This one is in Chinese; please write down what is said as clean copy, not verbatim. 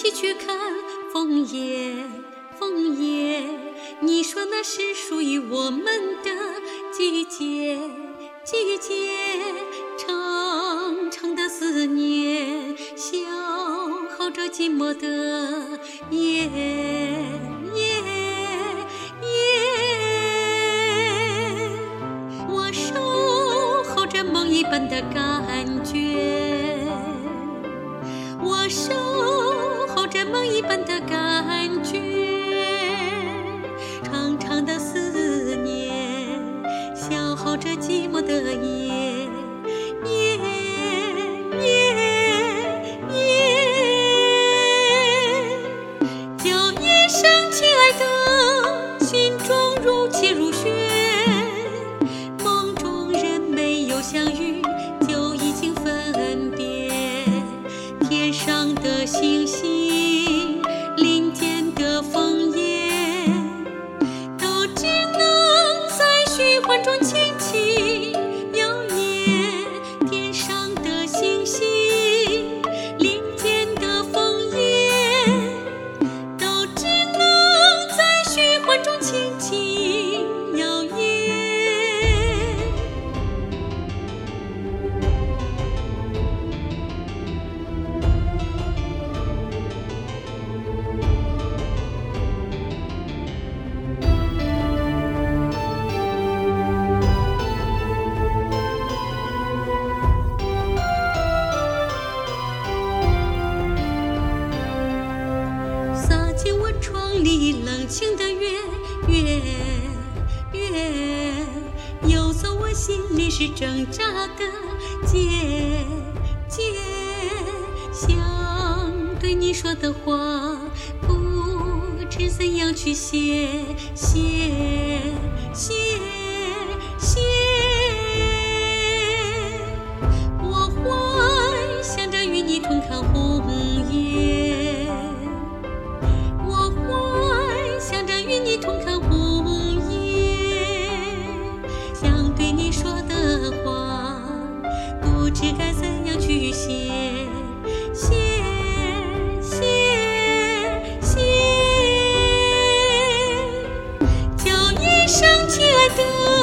起去看枫叶，枫叶，你说那是属于我们的季节，季节，长长的思念消耗着寂寞的夜，夜，夜，我守候着梦一般的感觉，我守候着梦一般的感觉，长长的思念消耗着寂寞的夜，夜，夜，夜，叫一声亲爱的，心中如泣如血，梦中人没有相遇就已经分别，天上的星星，林间的枫叶，都只能在虚幻中轻轻摇曳，天上的星星，林间的枫叶，都只能在虚幻中轻轻摇曳。洒进我窗里冷清的月，月，月，游走我心里是挣扎的结，结，想对你说的话，不知怎样去写，写，写，写。我幻想着与你同看红叶，我幻想着与你同看红叶，想对你说的话，不知该怎样去写，写，写，写，叫一声亲爱的。